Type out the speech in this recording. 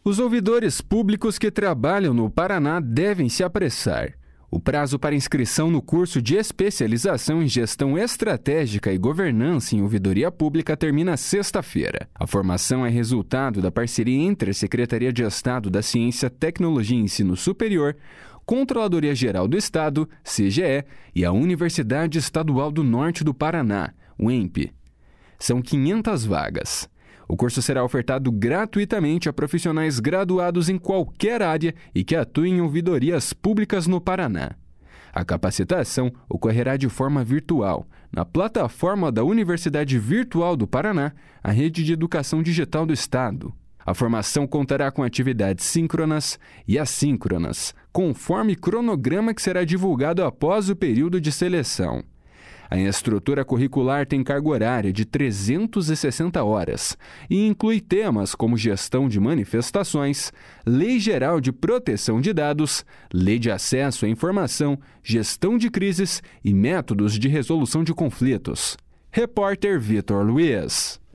Os ouvidores públicos que trabalham no Paraná devem se apressar. O prazo para inscrição no curso de especialização em gestão estratégica e governança em ouvidoria pública termina sexta-feira. A formação é resultado da parceria entre a Secretaria de Estado da Ciência, Tecnologia e Ensino Superior, Controladoria Geral do Estado, CGE, e a Universidade Estadual do Norte do Paraná, UENP. São 500 vagas. O curso será ofertado gratuitamente a profissionais graduados em qualquer área e que atuem em ouvidorias públicas no Paraná. A capacitação ocorrerá de forma virtual, na plataforma da Universidade Virtual do Paraná, a rede de educação digital do Estado. A formação contará com atividades síncronas e assíncronas, conforme cronograma que será divulgado após o período de seleção. A estrutura curricular tem carga horária de 360 horas e inclui temas como gestão de manifestações, Lei Geral de Proteção de Dados, Lei de Acesso à Informação, Gestão de Crises e Métodos de Resolução de Conflitos. Repórter Vitor Luiz.